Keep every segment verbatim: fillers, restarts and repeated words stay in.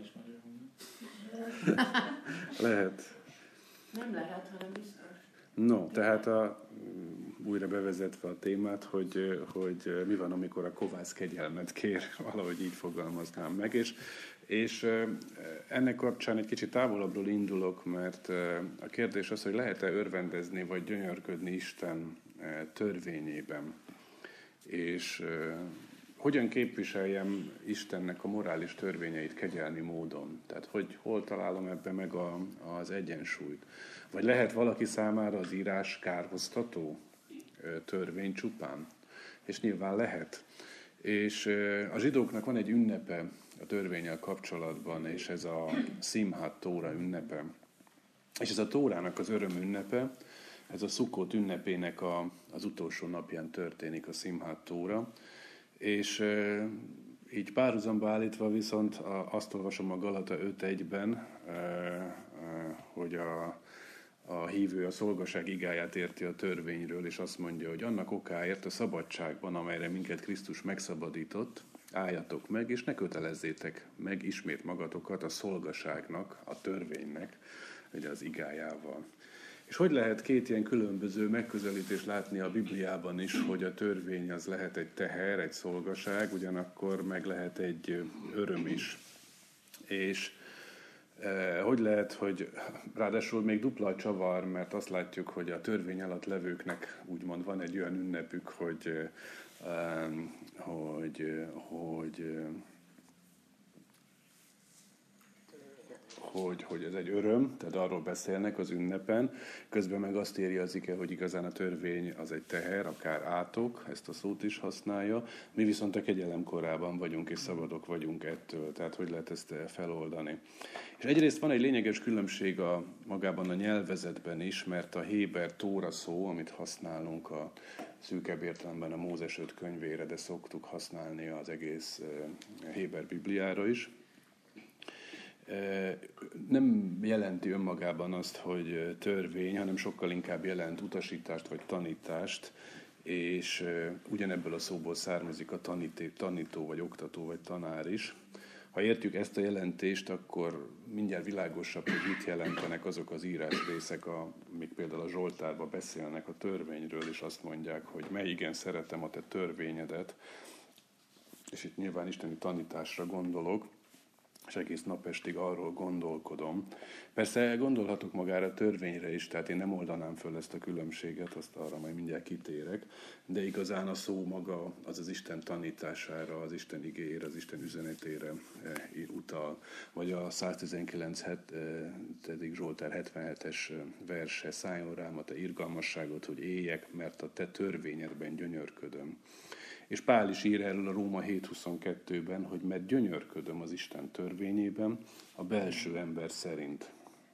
is magyar hangja. Lehet. Nem lehet, hanem biztos. No, tehát a, újra bevezetve a témát, hogy, hogy mi van, amikor a kovász kegyelmet kér, valahogy így fogalmaznám meg, és, és ennek kapcsán egy kicsit távolabbról indulok, mert a kérdés az, hogy lehet-e örvendezni, vagy gyönyörködni Isten törvényében, és hogyan képviseljem Istennek a morális törvényeit kegyelmi módon, tehát hogy hol találom ebbe meg a, az egyensúlyt. Vagy lehet valaki számára az írás kárhoztató törvény csupán? És nyilván lehet. És a zsidóknak van egy ünnepe a törvénnyel kapcsolatban, és ez a Szimhat Tóra ünnepe. És ez a Tórának az öröm ünnepe, ez a Szukkot ünnepének a, az utolsó napján történik a Szimhat Tóra. És így párhuzamba állítva viszont azt olvasom a Galata öt egyben, hogy a A hívő a szolgaság igáját érti a törvényről, és azt mondja, hogy annak okáért a szabadságban, amelyre minket Krisztus megszabadított, álljatok meg, és ne kötelezzétek meg ismét magatokat a szolgaságnak, a törvénynek, ugye az igájával. És hogy lehet két ilyen különböző megközelítést látni a Bibliában is, hogy a törvény az lehet egy teher, egy szolgaság, ugyanakkor meg lehet egy öröm is. És hogy lehet, hogy ráadásul még dupla a csavar, mert azt látjuk, hogy a törvény alatt levőknek úgymond van egy olyan ünnepük, hogy, hogy, hogy, hogy, hogy ez egy öröm, tehát arról beszélnek az ünnepen, közben meg azt írja az ige, hogy igazán a törvény az egy teher, akár átok, ezt a szót is használja, mi viszont a kegyelem korában vagyunk, és szabadok vagyunk ettől, tehát hogy lehet ezt feloldani. És egyrészt van egy lényeges különbség a, magában a nyelvezetben is, mert a héber tóra szó, amit használunk a szűkebb értelemben a Mózes öt könyvére, de szoktuk használni az egész héber Bibliára is, nem jelenti önmagában azt, hogy törvény, hanem sokkal inkább jelent utasítást vagy tanítást, és ugyanebből a szóból származik a tanító, tanító vagy oktató vagy tanár is. Ha értjük ezt a jelentést, akkor mindjárt világosabb, hogy mit jelentenek azok az írásrészek, amik például a Zsoltárban beszélnek a törvényről, és azt mondják, hogy mely igen szeretem a te törvényedet, és itt nyilván isteni tanításra gondolok, és egész napestig arról gondolkodom. Persze gondolhatok magára a törvényre is, tehát én nem oldanám föl ezt a különbséget, azt arra majd mindjárt kitérek, de igazán a szó maga az az Isten tanítására, az Isten igéjére, az Isten üzenetére utal. Vagy a száztizenkilencedik Zsoltár hetvenhetes verse, szálljon rám a te irgalmasságot, hogy éljek, mert a te törvényedben gyönyörködöm. És Pál is ír erről a Róma hét huszonkettőben, hogy mert gyönyörködöm az Isten törvényében, a belső ember szerint.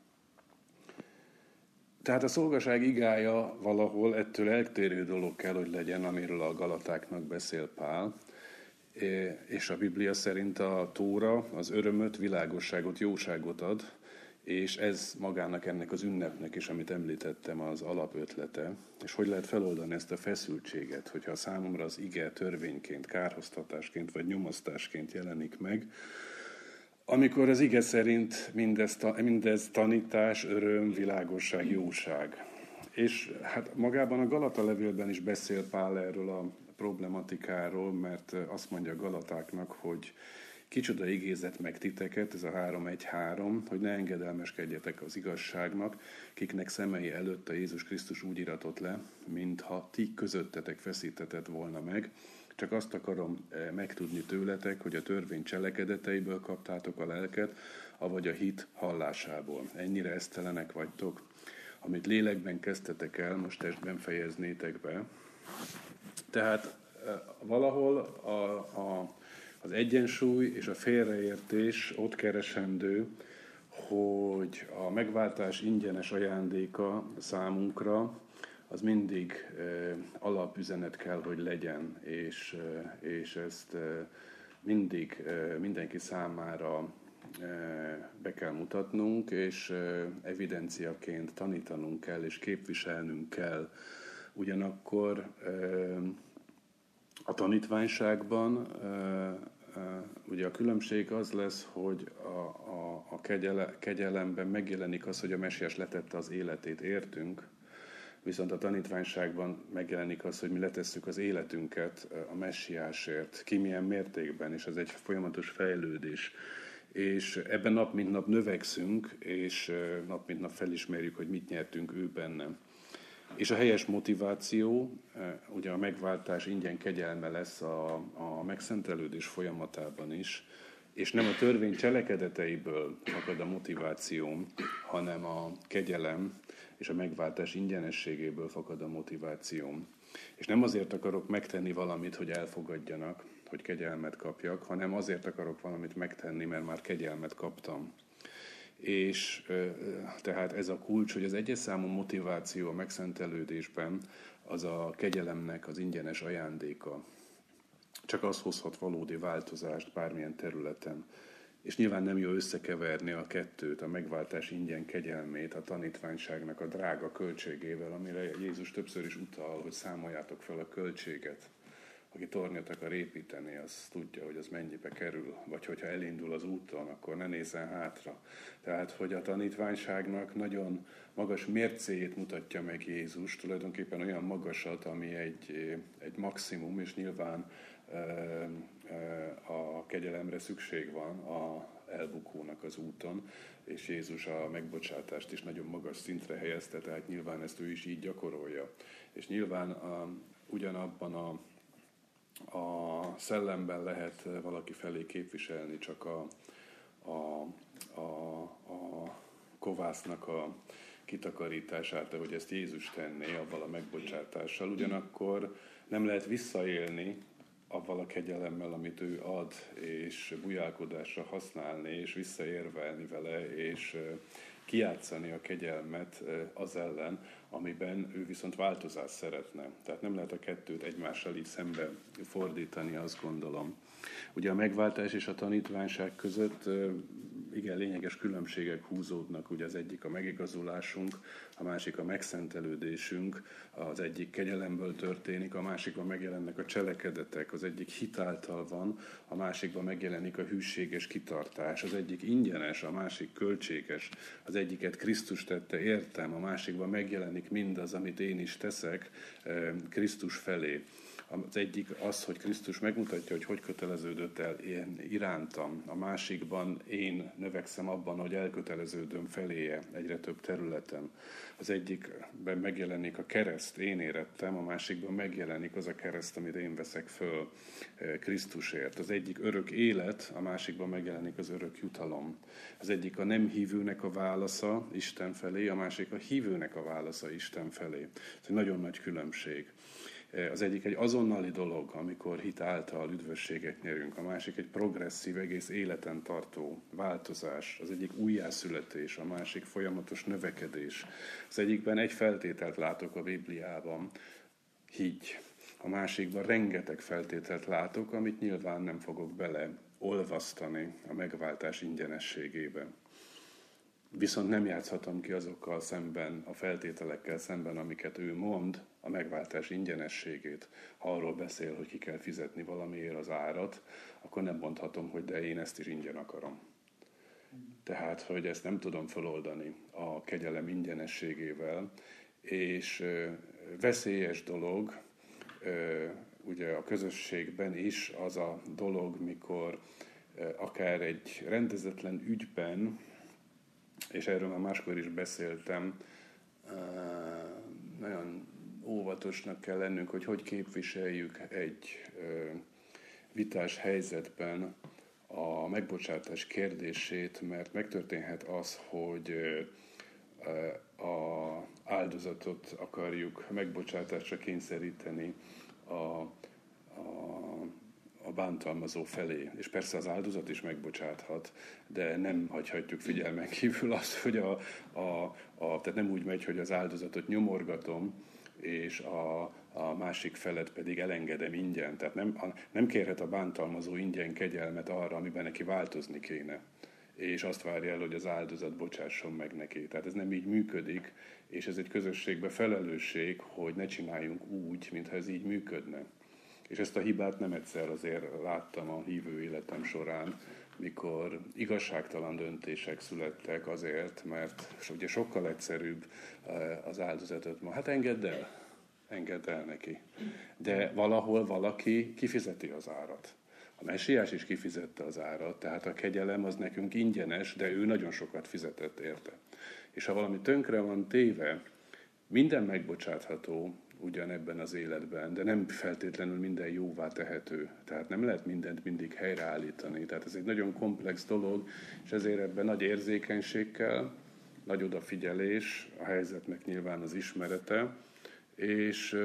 Tehát a szolgaság igája valahol ettől eltérő dolog kell, hogy legyen, amiről a Galatáknak beszél Pál, és a Biblia szerint a Tóra az örömöt, világosságot, jóságot ad, és ez magának ennek az ünnepnek is, amit említettem, az alapötlete. És hogy lehet feloldani ezt a feszültséget, hogyha számomra az ige törvényként, kárhoztatásként vagy nyomasztásként jelenik meg, amikor az ige szerint mindez, mindez tanítás, öröm, világosság, jóság. És hát magában a Galata levélben is beszél Pál erről a problematikáról, mert azt mondja a Galatáknak, hogy kicsoda igézett meg titeket, ez a három egy három, hogy ne engedelmeskedjetek az igazságnak, kiknek szemei előtt a Jézus Krisztus úgy iratott le, mintha ti közöttetek feszítetett volna meg. Csak azt akarom megtudni tőletek, hogy a törvény cselekedeteiből kaptátok a lelket, avagy a hit hallásából. Ennyire esztelenek vagytok, amit lélekben kezdtetek el, most testben fejeznétek be. Tehát valahol a, a az egyensúly és a félreértés ott keresendő, hogy a megváltás ingyenes ajándéka számunkra, az mindig eh, alapüzenet kell, hogy legyen, és, eh, és ezt eh, mindig eh, mindenki számára eh, be kell mutatnunk, és eh, evidenciaként tanítanunk kell, és képviselnünk kell. Ugyanakkor eh, a tanítványságban ugye a különbség az lesz, hogy a, a, a kegyele, kegyelemben megjelenik az, hogy a Messiás letette az életét, értünk, viszont a tanítványságban megjelenik az, hogy mi letesszük az életünket a Messiásért, ki milyen mértékben, és ez egy folyamatos fejlődés. És ebben nap mint nap növekszünk, és nap mint nap felismerjük, hogy mit nyertünk ő benne. És a helyes motiváció, ugye a megváltás ingyen kegyelme lesz a, a megszentelődés folyamatában is, és nem a törvény cselekedeteiből fakad a motiváció, hanem a kegyelem és a megváltás ingyenességéből fakad a motiváció. És nem azért akarok megtenni valamit, hogy elfogadjanak, hogy kegyelmet kapjak, hanem azért akarok valamit megtenni, mert már kegyelmet kaptam. És tehát ez a kulcs, hogy az egyes számú motiváció a megszentelődésben az a kegyelemnek az ingyenes ajándéka. Csak az hozhat valódi változást bármilyen területen. És nyilván nem jó összekeverni a kettőt, a megváltás ingyen kegyelmét, a tanítványságnak a drága költségével, amire Jézus többször is utal, hogy számoljátok fel a költséget. Aki tornyot akar építeni, az tudja, hogy az mennyibe kerül, vagy hogyha elindul az úton, akkor ne nézzen hátra. Tehát, hogy a tanítványságnak nagyon magas mércéjét mutatja meg Jézus, tulajdonképpen olyan magasat, ami egy, egy maximum, és nyilván a kegyelemre szükség van a elbukónak az úton, és Jézus a megbocsátást is nagyon magas szintre helyezte, tehát nyilván ezt ő is így gyakorolja. És nyilván a, ugyanabban a A szellemben lehet valaki felé képviselni csak a, a, a, a kovásznak a kitakarítását, ahogy ezt Jézus tenné, avval a megbocsátással. Ugyanakkor nem lehet visszaélni avval a kegyelemmel, amit ő ad, és bujálkodásra használni, és visszaérvelni vele, és kijátszani a kegyelmet az ellen, amiben ő viszont változást szeretne. Tehát nem lehet a kettőt egymással így szembe fordítani, azt gondolom. Ugye a megváltás és a tanítványság között igen lényeges különbségek húzódnak. Ugye az egyik a megigazulásunk, a másik a megszentelődésünk, az egyik kegyelemből történik, a másikban megjelennek a cselekedetek, az egyik hitáltal van, a másikban megjelenik a hűséges kitartás, az egyik ingyenes, a másik költséges, az egyiket Krisztus tette értem, a másikban megjelenik mindaz, amit én is teszek Krisztus felé. Az egyik az, hogy Krisztus megmutatja, hogy hogy köteleződött el én irántam. A másikban én növekszem abban, hogy elköteleződöm feléje egyre több területen. Az egyikben megjelenik a kereszt, én érettem, a másikban megjelenik az a kereszt, amit én veszek föl Krisztusért. Az egyik örök élet, a másikban megjelenik az örök jutalom. Az egyik a nem hívőnek a válasza Isten felé, a másik a hívőnek a válasza Isten felé. Ez egy nagyon nagy különbség. Az egyik egy azonnali dolog, amikor hit által üdvösséget nyerünk, a másik egy progresszív, egész életen tartó változás, az egyik újjászületés, a másik folyamatos növekedés. Az egyikben egy feltételt látok a Bibliában, higgy. A másikban rengeteg feltételt látok, amit nyilván nem fogok bele olvasztani a megváltás ingyenességébe. Viszont nem játszhatom ki azokkal szemben, a feltételekkel szemben, amiket ő mond, a megváltás ingyenességét. Ha arról beszél, hogy ki kell fizetni valamiért az árat, akkor nem mondhatom, hogy de én ezt is ingyen akarom. Tehát, hogy ezt nem tudom feloldani a kegyelem ingyenességével, és veszélyes dolog, ugye a közösségben is az a dolog, mikor akár egy rendezetlen ügyben, és erről már máskor is beszéltem, nagyon óvatosnak kell lennünk, hogy hogy képviseljük egy vitás helyzetben a megbocsátás kérdését, mert megtörténhet az, hogy a áldozatot akarjuk megbocsátásra kényszeríteni a, a, a bántalmazó felé. És persze az áldozat is megbocsáthat, de nem hagyhatjuk figyelmen kívül azt, hogy a, a, a, tehát nem úgy megy, hogy az áldozatot nyomorgatom, és a, a másik felet pedig elengedem ingyen. Tehát nem, a, nem kérhet a bántalmazó ingyen kegyelmet arra, amiben neki változni kéne. És azt várja el, hogy az áldozat bocsásson meg neki. Tehát ez nem így működik, és ez egy közösségbe felelősség, hogy ne csináljunk úgy, mintha ez így működne. És ezt a hibát nem egyszer azért láttam a hívő életem során, mikor igazságtalan döntések születtek azért, mert ugye sokkal egyszerűbb az áldozatot ma. Hát engedd el, engedd el neki. De valahol valaki kifizeti az árat. A messiás is kifizette az árat, tehát a kegyelem az nekünk ingyenes, de ő nagyon sokat fizetett érte. És ha valami tönkre van téve, minden megbocsátható ugyanebben az életben, de nem feltétlenül minden jóvá tehető. Tehát nem lehet mindent mindig helyreállítani. Tehát ez egy nagyon komplex dolog, és ezért ebben nagy érzékenység kell, nagy odafigyelés, a helyzetnek nyilván az ismerete, és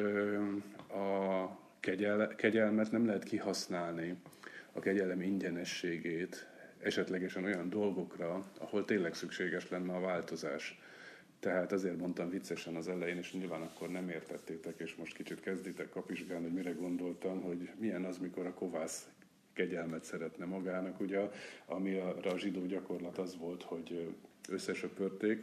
a kegyel, kegyelmet nem lehet kihasználni, a kegyelem ingyenességét, esetlegesen olyan dolgokra, ahol tényleg szükséges lenne a változás. Tehát azért mondtam viccesen az elején, és nyilván akkor nem értettétek, és most kicsit kezditek kapizsgálni, hogy mire gondoltam, hogy milyen az, mikor a kovász kegyelmet szeretne magának. Ugye, ami a zsidó gyakorlat az volt, hogy összesöpörték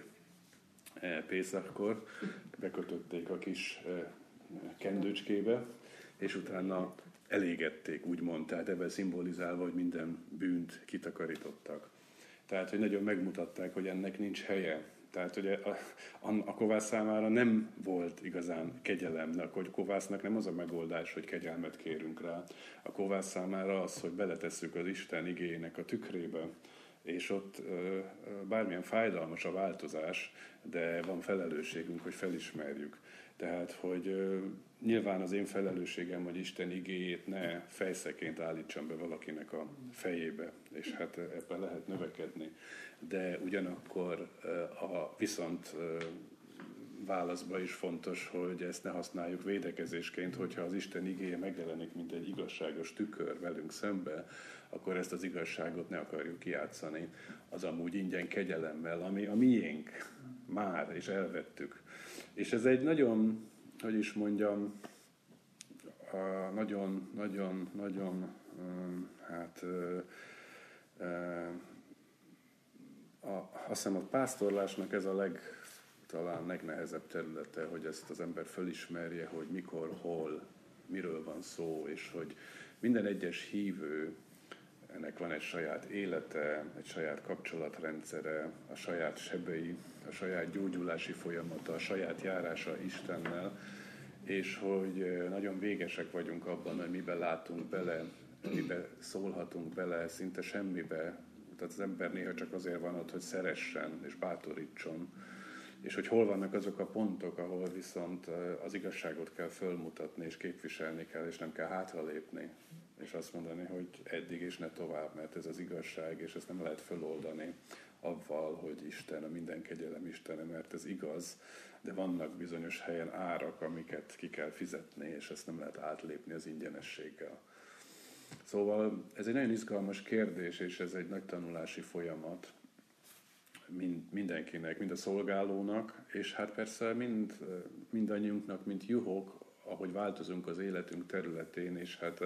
Pészachkor, bekötötték a kis kendőcskébe, és utána elégették, úgymond, tehát ebben szimbolizálva, hogy minden bűnt kitakarítottak. Tehát, hogy nagyon megmutatták, hogy ennek nincs helye. Tehát ugye a, a, a kovász számára nem volt igazán kegyelem, hogy kovásznak nem az a megoldás, hogy kegyelmet kérünk rá. A kovász számára az, hogy beletesszük az Isten igéjének a tükrébe, és ott ö, bármilyen fájdalmas a változás, de van felelősségünk, hogy felismerjük. Tehát, hogy ö, nyilván az én felelősségem, hogy Isten igéjét ne fejszeként állítsam be valakinek a fejébe, és hát ebben lehet növekedni. De ugyanakkor a viszont válaszban is fontos, hogy ezt ne használjuk védekezésként, hogyha az Isten igéje megjelenik, mint egy igazságos tükör velünk szembe, akkor ezt az igazságot ne akarjuk kijátszani az amúgy ingyen kegyelemmel, ami a miénk már, és elvettük. És ez egy nagyon, hogy is mondjam, nagyon, nagyon, nagyon, hát A, azt hiszem a pásztorlásnak ez a leg, talán legnehezebb területe, hogy ezt az ember fölismerje, hogy mikor, hol, miről van szó, és hogy minden egyes hívő, ennek van egy saját élete, egy saját kapcsolatrendszere, a saját sebei, a saját gyógyulási folyamata, a saját járása Istennel, és hogy nagyon végesek vagyunk abban, hogy miben látunk bele, miben szólhatunk bele, szinte semmibe. Tehát az ember néha csak azért van ott, hogy szeressen és bátorítson. És hogy hol vannak azok a pontok, ahol viszont az igazságot kell fölmutatni, és képviselni kell, és nem kell hátralépni. És azt mondani, hogy eddig és ne tovább, mert ez az igazság, és ezt nem lehet föloldani avval, hogy Isten, a minden kegyelem Istene, mert ez igaz, de vannak bizonyos helyen árak, amiket ki kell fizetni, és ezt nem lehet átlépni az ingyenességgel. Szóval ez egy nagyon izgalmas kérdés, és ez egy nagy tanulási folyamat mind, mindenkinek, mind a szolgálónak, és hát persze mind, mindannyiunknak, mint juhok, ahogy változunk az életünk területén, és hát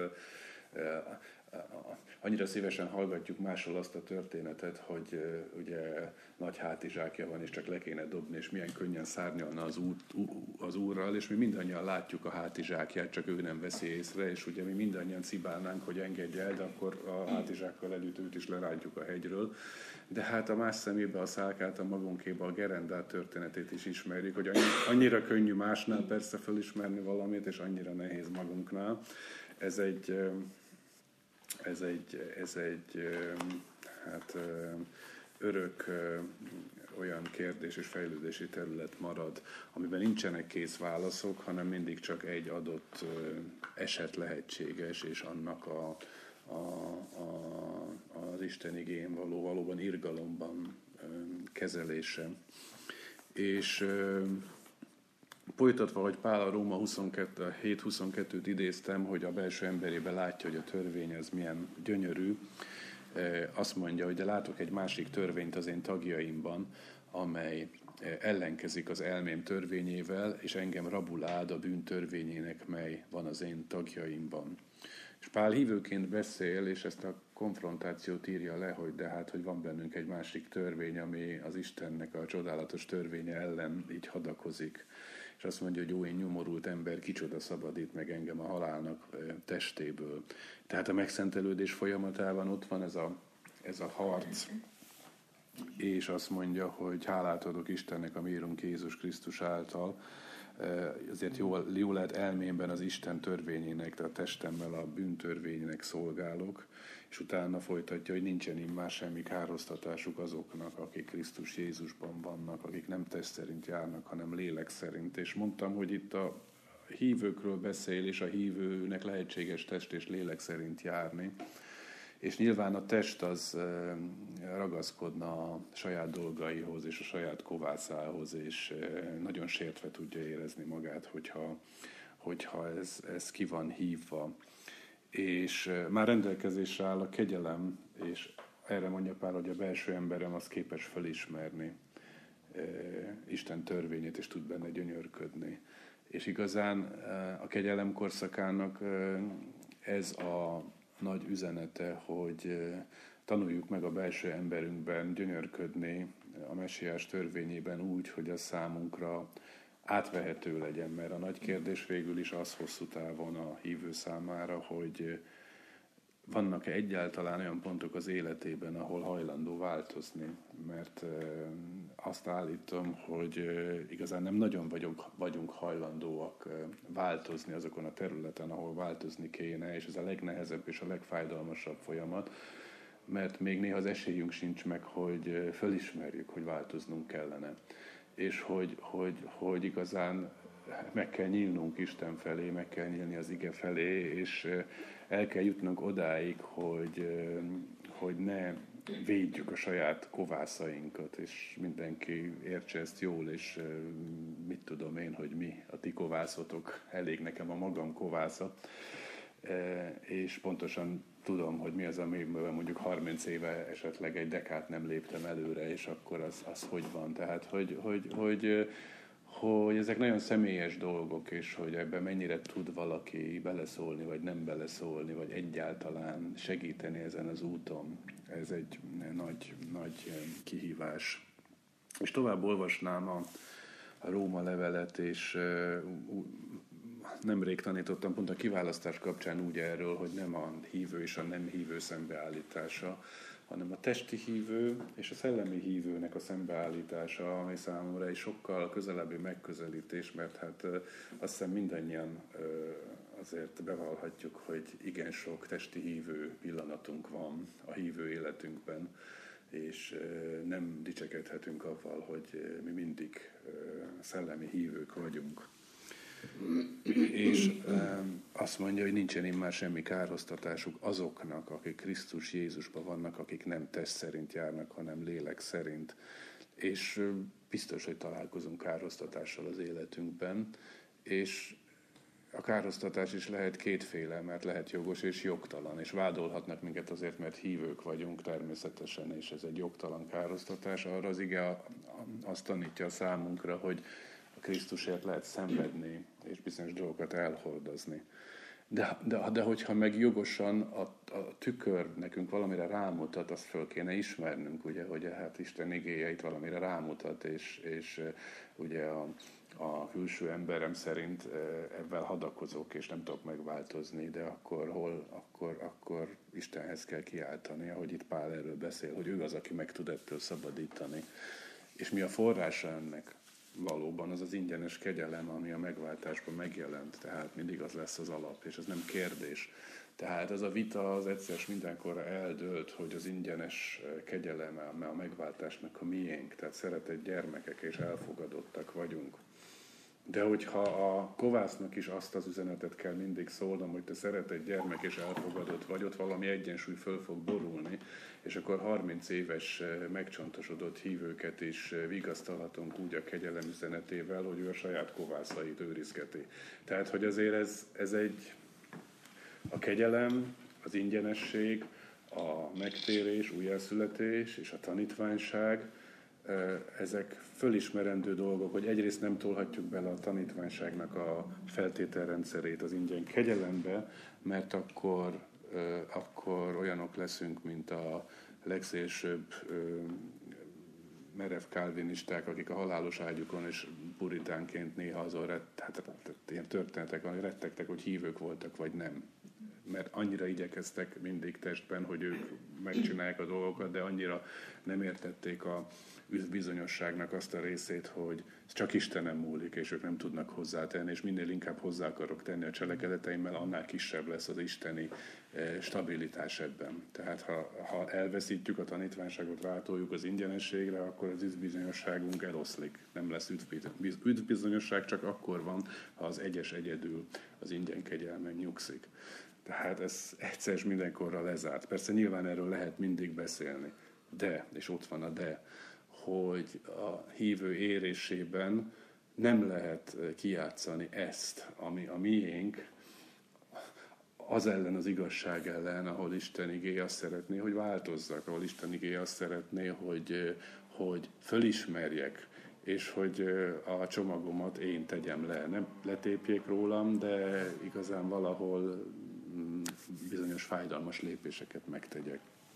annyira szívesen hallgatjuk máshol azt a történetet, hogy ugye nagy hátizsákja van, és csak le kéne dobni, és milyen könnyen szárnyalna az, út, az Úrral, és mi mindannyian látjuk a hátizsákját, csak ő nem veszi észre, és ugye mi mindannyian cibálnánk, hogy engedje el, de akkor a hátizsákkal együtt őt is lerántjuk a hegyről. De hát a más szemébe a szálkát, a magunkéba a gerendát történetét is ismerjük, hogy annyira könnyű másnál persze felismerni valamit, és annyira nehéz magunknál. Ez egy... Ez egy, ez egy hát, örök olyan kérdés és fejlődési terület marad, amiben nincsenek kész válaszok, hanem mindig csak egy adott eset lehetséges, és annak a, a, a, az Isten igéjén való valóban irgalomban kezelése. És folytatva, hogy Pál a Róma huszonkettő, hét huszonkettőt idéztem, hogy a belső emberében látja, hogy a törvény az milyen gyönyörű, azt mondja, hogy de látok egy másik törvényt az én tagjaimban, amely ellenkezik az elmém törvényével, és engem rabul áld a bűn törvényének, mely van az én tagjaimban. És Pál hívőként beszél, és ezt a konfrontációt írja le, hogy de hát, hogy van bennünk egy másik törvény, ami az Istennek a csodálatos törvénye ellen így hadakozik. és azt mondja, hogy jó, én nyomorult ember, kicsoda szabadít meg engem a halálnak testéből. Tehát a megszentelődés folyamatában ott van ez a, ez a harc, és azt mondja, hogy hálát adok Istennek, a mi Urunk Jézus Krisztus által. Azért jól, jól lehet elmémben az Isten törvényének, tehát a testemmel a bűntörvényének szolgálok, és utána folytatja, hogy nincsen immár semmi károsztatásuk azoknak, akik Krisztus Jézusban vannak, akik nem test szerint járnak, hanem lélek szerint. És mondtam, hogy itt a hívőkről beszél, és a hívőnek lehetséges test és lélek szerint járni. És nyilván a test az ragaszkodna a saját dolgaihoz és a saját kovászához, és nagyon sértve tudja érezni magát, hogyha, hogyha ez, ez ki van hívva. És már rendelkezésre áll a kegyelem, és erre mondja Pál, hogy a belső emberem az képes felismerni Isten törvényét, és tud benne gyönyörködni. És igazán a kegyelem korszakának ez a nagy üzenete, hogy tanuljuk meg a belső emberünkben gyönyörködni a messiás törvényében úgy, hogy az számunkra átvehető legyen, mert a nagy kérdés végül is az hosszú távon a hívő számára, hogy vannak-e egyáltalán olyan pontok az életében, ahol hajlandó változni, mert azt állítom, hogy igazán nem nagyon vagyunk, vagyunk hajlandóak változni azokon a területen, ahol változni kéne, és ez a legnehezebb és a legfájdalmasabb folyamat, mert még néha az esélyünk sincs meg, hogy fölismerjük, hogy változnunk kellene, és hogy, hogy, hogy igazán meg kell nyílnunk Isten felé, meg kell nyílni az ige felé, és el kell jutnunk odáig, hogy, hogy ne védjük a saját kovászainkat, és mindenki értse ezt jól, és mit tudom én, hogy mi a ti kovászotok, elég nekem a magam kovásza, és pontosan tudom, hogy mi az, amiben mondjuk harminc éve esetleg egy dekát nem léptem előre, és akkor az, az hogy van. Tehát, hogy, hogy, hogy, hogy ezek nagyon személyes dolgok, és hogy ebben mennyire tud valaki beleszólni, vagy nem beleszólni, vagy egyáltalán segíteni ezen az úton. Ez egy nagy, nagy kihívás. És tovább olvasnám a, a Róma levelet, és nemrég tanítottam pont a kiválasztás kapcsán úgy erről, hogy nem a hívő és a nem hívő szembeállítása, hanem a testi hívő és a szellemi hívőnek a szembeállítása, ami számomra egy sokkal közelebbi megközelítés, mert hát azt hiszem mindannyian azért bevallhatjuk, hogy igen sok testi hívő pillanatunk van a hívő életünkben, és nem dicsekedhetünk avval, hogy mi mindig szellemi hívők vagyunk. És azt mondja, hogy nincsen immár semmi károsztatásuk azoknak, akik Krisztus Jézusban vannak, akik nem test szerint járnak, hanem lélek szerint. És biztos, hogy találkozunk károsztatással az életünkben, és a károsztatás is lehet kétféle, mert lehet jogos és jogtalan, és vádolhatnak minket azért, mert hívők vagyunk természetesen, és ez egy jogtalan károsztatás. Arra az ige azt tanítja számunkra, hogy a Krisztusért lehet szenvedni, és bizonyos dolgokat elhordozni. De, de, de hogyha meg jogosan a, a tükör nekünk valamire rámutat, azt föl kéne ismernünk, ugye, hogy hát Isten igéje itt valamire rámutat, és, és ugye a, a külső emberem szerint ebben hadakozok, és nem tudok megváltozni, de akkor hol, akkor, akkor Istenhez kell kiáltani, ahogy itt Pál erről beszél, hogy ő az, aki meg tud ettől szabadítani. És mi a forrása ennek? Valóban az az ingyenes kegyelem, ami a megváltásban megjelent, tehát mindig az lesz az alap, és ez nem kérdés. Tehát ez a vita az egyszer mindenkorra eldőlt, hogy az ingyenes kegyelem, a megváltásnak a miénk, tehát szeretett gyermekek és elfogadottak vagyunk. De hogyha a kovásznak is azt az üzenetet kell mindig szólnom, hogy te szeretett gyermek és elfogadott vagy, ott valami egyensúly föl fog borulni, és akkor harminc éves megcsontosodott hívőket is vigasztalhatunk úgy a kegyelem üzenetével, hogy ő a saját kovászait őrizgeti. Tehát, hogy azért ez, ez egy a kegyelem, az ingyenesség, a megtérés, újjászületés és a tanítványság, ezek fölismerendő dolgok, hogy egyrészt nem tolhatjuk bele a tanítványságnak a feltételrendszerét az ingyen kegyelembe, mert akkor, akkor olyanok leszünk, mint a legszélsőbb merev kálvinisták, akik a halálos ágyukon és puritánként néha azon rett, hát, hát, ilyen történetek van, hogy rettegtek, hogy hívők voltak, vagy nem. Mert annyira igyekeztek mindig testben, hogy ők megcsinálják a dolgokat, de annyira nem értették a bizonyosságnak azt a részét, hogy ez csak Istenem múlik, és ők nem tudnak hozzátenni, és minél inkább hozzá akarok tenni a cselekedeteimmel, annál kisebb lesz az isteni stabilitás ebben. Tehát ha, ha elveszítjük a tanítványságot, rátoljuk az ingyenességre, akkor az üdvbizonyosságunk eloszlik. Nem lesz üdvbizonyosság, csak akkor van, ha az egyes egyedül az ingyen kegyelmen nyugszik. Tehát ez egyszer és mindenkorra lezárt. Persze nyilván erről lehet mindig beszélni, de, és ott van a de, hogy a hívő érésében nem lehet kijátszani ezt, ami a miénk, az ellen, az igazság ellen, ahol Isten igéje azt szeretné, hogy változzak, ahol Isten igéje azt szeretné, hogy, hogy fölismerjek, és hogy a csomagomat én tegyem le. Nem letépjék rólam, de igazán valahol bizonyos fájdalmas lépéseket megtegyek.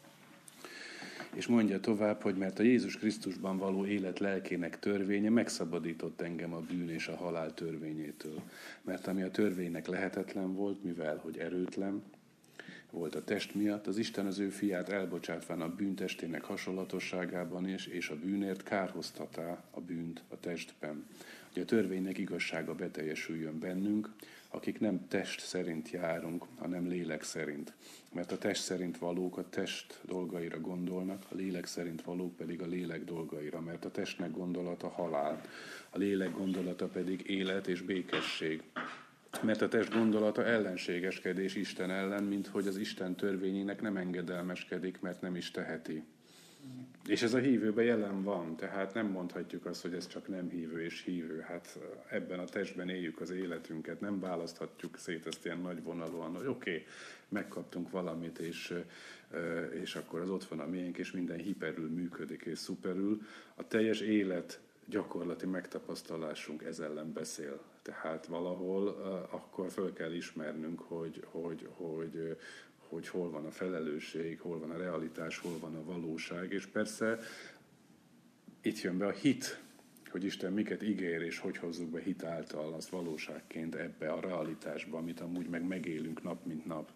És mondja tovább, hogy mert a Jézus Krisztusban való élet lelkének törvénye megszabadított engem a bűn és a halál törvényétől. Mert ami a törvénynek lehetetlen volt, mivel hogy erőtlen volt a test miatt, az Isten az ő fiát elbocsátván a bűntestének hasonlatosságában is, és a bűnért kárhoztatá a bűnt a testben. Hogy a törvénynek igazsága beteljesüljön bennünk, akik nem test szerint járunk, hanem lélek szerint. Mert a test szerint valók a test dolgaira gondolnak, a lélek szerint valók pedig a lélek dolgaira. Mert a testnek gondolata halál, a lélek gondolata pedig élet és békesség. Mert a test gondolata ellenségeskedés Isten ellen, mint hogy az Isten törvényének nem engedelmeskedik, mert nem is teheti. És ez a hívőben jelen van, tehát nem mondhatjuk azt, hogy ez csak nem hívő és hívő. Hát ebben a testben éljük az életünket, nem választhatjuk szét ezt ilyen nagy vonalúan, hogy oké, okay, megkaptunk valamit, és, és akkor az ott van a miénk, és minden hiperül működik és szuperül. A teljes élet gyakorlati megtapasztalásunk ez ellen beszél. Tehát valahol akkor föl kell ismernünk, hogy, hogy, hogy, hogy hol van a felelősség, hol van a realitás, hol van a valóság, és persze itt jön be a hit, hogy Isten miket ígér, és hogy hozzuk be hit által azt valóságként ebbe a realitásba, amit amúgy meg megélünk nap mint nap.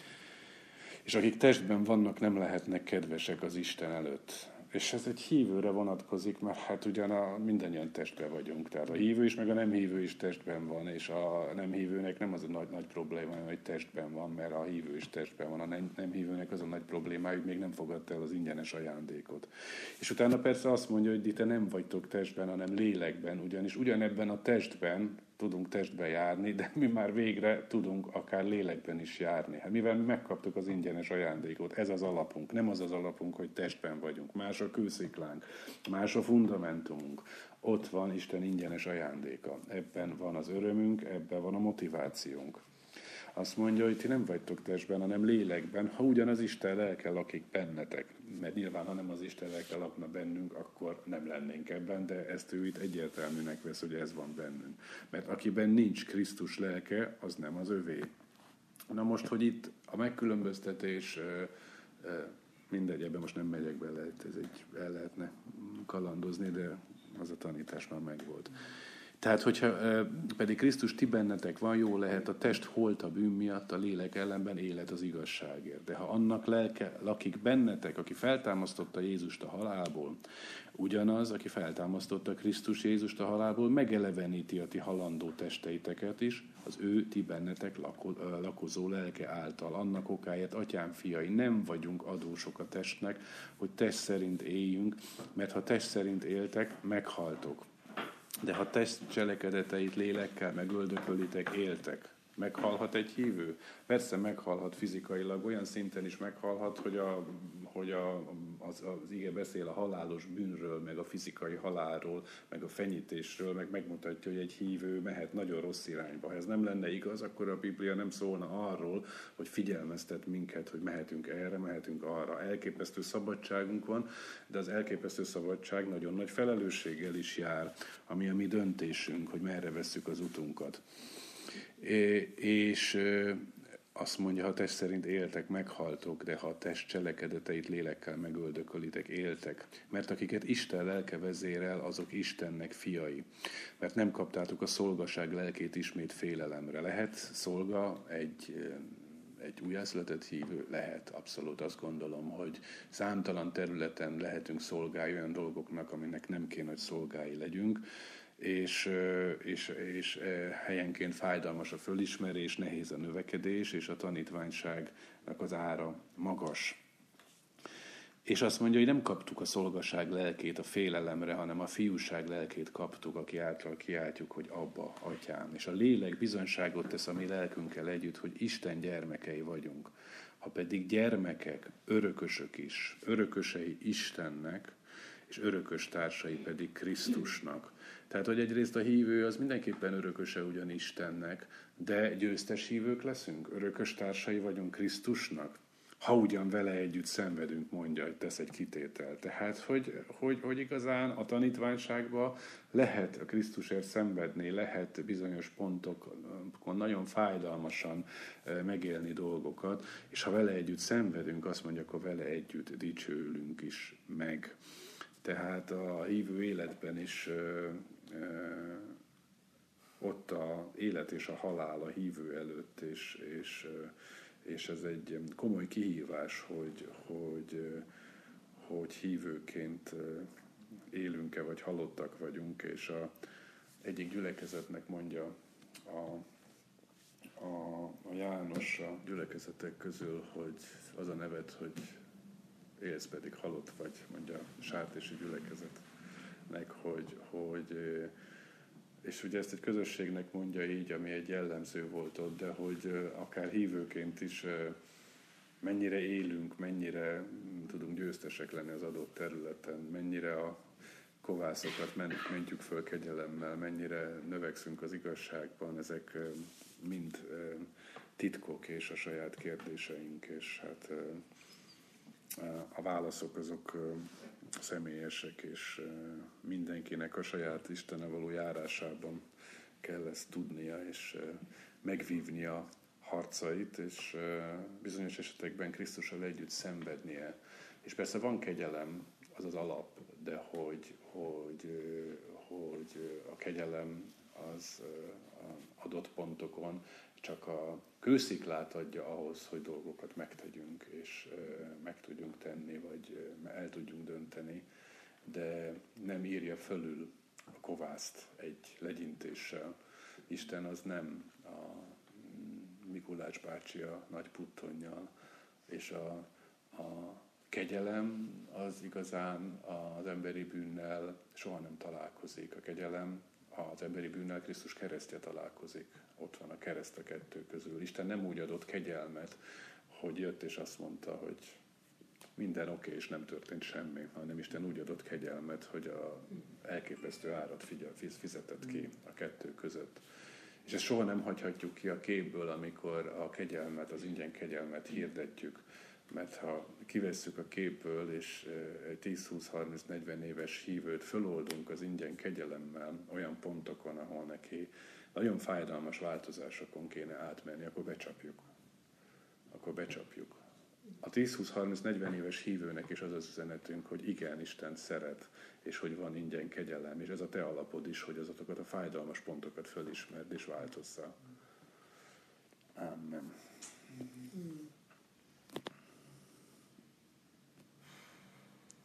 És akik testben vannak, nem lehetnek kedvesek az Isten előtt. És ez egy hívőre vonatkozik, mert hát ugyan a, mindannyian testben vagyunk. Tehát a hívő is, meg a nem hívő is testben van, és a nem hívőnek nem az a nagy, nagy probléma, hogy testben van, mert a hívő is testben van. A nem, nem hívőnek az a nagy problémája, hogy még nem fogadta el az ingyenes ajándékot. És utána persze azt mondja, hogy ti nem vagytok testben, hanem lélekben, ugyanis ugyanebben a testben tudunk testben járni, de mi már végre tudunk akár lélekben is járni. Hát mivel mi megkaptuk az ingyenes ajándékot, ez az alapunk. Nem az az alapunk, hogy testben vagyunk. Más a kősziklánk, más a fundamentumunk. Ott van Isten ingyenes ajándéka. Ebben van az örömünk, ebben van a motivációnk. Azt mondja, hogy ti nem vagytok testben, hanem lélekben, ha ugyanaz Isten lelke lakik bennetek. Mert nyilván, ha nem az Isten lelke lakna bennünk, akkor nem lennénk ebben, de ezt ő itt egyértelműnek vesz, hogy ez van bennünk. Mert akiben nincs Krisztus lelke, az nem az övé. Na most, hogy itt a megkülönböztetés, mindegy, ebben most nem megyek bele, ez egy, el lehetne kalandozni, de az a tanítás már megvolt. Tehát, hogyha pedig Krisztus ti bennetek van, jó lehet, a test holt a bűn miatt, a lélek ellenben élet az igazságért. De ha annak lelke lakik bennetek, aki feltámasztotta Jézust a halálból, ugyanaz, aki feltámasztotta Krisztus Jézust a halálból, megeleveníti a ti halandó testeiteket is, az ő ti bennetek lako, lakozó lelke által. Annak okáért, atyám fiai, nem vagyunk adósok a testnek, hogy test szerint éljünk, mert ha test szerint éltek, meghaltok. De ha test cselekedeteit lélekkel megöldökölitek, éltek. Meghalhat egy hívő? Persze meghalhat fizikailag, olyan szinten is meghalhat, hogy, a, hogy a, az, az ige beszél a halálos bűnről, meg a fizikai halálról, meg a fenyítésről, meg megmutatja, hogy egy hívő mehet nagyon rossz irányba. Ha ez nem lenne igaz, akkor a Biblia nem szólna arról, hogy figyelmeztet minket, hogy mehetünk erre, mehetünk arra. Elképesztő szabadságunk van, de az elképesztő szabadság nagyon nagy felelősséggel is jár, ami a mi döntésünk, hogy merre vesszük az utunkat. És azt mondja, ha test szerint éltek, meghaltok, de ha a test cselekedeteit lélekkel megöldökölitek, éltek. Mert akiket Isten lelke vezérel, azok Istennek fiai. Mert nem kaptátok a szolgaság lelkét ismét félelemre. Lehet szolga egy, egy újjászületett hívő? Lehet, abszolút azt gondolom, hogy számtalan területen lehetünk szolgái olyan dolgoknak, aminek nem kéne, hogy szolgái legyünk. És, és, és helyenként fájdalmas a fölismerés, nehéz a növekedés, és a tanítványságnak az ára magas. És azt mondja, hogy nem kaptuk a szolgaság lelkét a félelemre, hanem a fiúság lelkét kaptuk, aki által kiáltjuk, hogy Abba, Atyám. És a lélek bizonyságot tesz a mi lelkünkkel együtt, hogy Isten gyermekei vagyunk. Ha pedig gyermekek, örökösök is, örökösei Istennek, és örökös társai pedig Krisztusnak. Tehát, hogy egyrészt a hívő az mindenképpen örököse ugyan Istennek, de győztes hívők leszünk, örökös társai vagyunk Krisztusnak, ha ugyan vele együtt szenvedünk, mondja, hogy tesz egy kitétel. Tehát, hogy, hogy, hogy igazán a tanítványságban lehet a Krisztusért szenvedni, lehet bizonyos pontokon nagyon fájdalmasan megélni dolgokat, és ha vele együtt szenvedünk, azt mondja, akkor vele együtt dicsőlünk is meg. Tehát a hívő életben is ö, ö, ott a élet és a halál a hívő előtt, és, és, és ez egy komoly kihívás, hogy, hogy, hogy hívőként élünk-e, vagy halottak vagyunk, és a egyik gyülekezetnek mondja a, a, a János a gyülekezetek közül, hogy az a neved, hogy élsz pedig halott vagy, mondja a sártési gyülekezetnek, hogy, hogy, és ugye ezt egy közösségnek mondja így, ami egy jellemző volt ott, de hogy akár hívőként is mennyire élünk, mennyire tudunk győztesek lenni az adott területen, mennyire a kovászokat mentjük föl kegyelemmel, mennyire növekszünk az igazságban, ezek mind titkok és a saját kérdéseink, és hát a válaszok azok személyesek, és mindenkinek a saját Istenne való járásában kell ezt tudnia, és megvívnia harcait, és bizonyos esetekben Krisztussal együtt szenvednie. És persze van kegyelem, az az alap, de hogy, hogy, hogy a kegyelem az adott pontokon csak a kősziklát adja ahhoz, hogy dolgokat megtegyünk, és meg tudjunk tenni, vagy el tudjunk dönteni, de nem írja fölül a kovászt egy legyintéssel. Isten az nem a Mikulás bácsi a nagy puttonnyal, és a, a kegyelem az igazán az emberi bűnnel soha nem találkozik. A kegyelem az emberi bűnnel Krisztus keresztje találkozik. Ott van a kereszt a kettő közül. Isten nem úgy adott kegyelmet, hogy jött és azt mondta, hogy minden oké, okay, és nem történt semmi, hanem Isten úgy adott kegyelmet, hogy a elképesztő árat figyel, fizetett ki a kettő között. És ezt soha nem hagyhatjuk ki a képből, amikor a kegyelmet, az ingyen kegyelmet hirdetjük, mert ha kivesszük a képből, és egy tíz, húsz, harminc, negyven éves hívőt föloldunk az ingyen kegyelemmel olyan pontokon, ahol neki nagyon fájdalmas változásokon kéne átmenni, akkor becsapjuk. Akkor becsapjuk. A tíz, húsz, harminc, negyven éves hívőnek is az az üzenetünk, hogy igen, Isten szeret, és hogy van ingyen kegyelem, és ez a te alapod is, hogy azokat a fájdalmas pontokat fölismerd és változzál. Amen.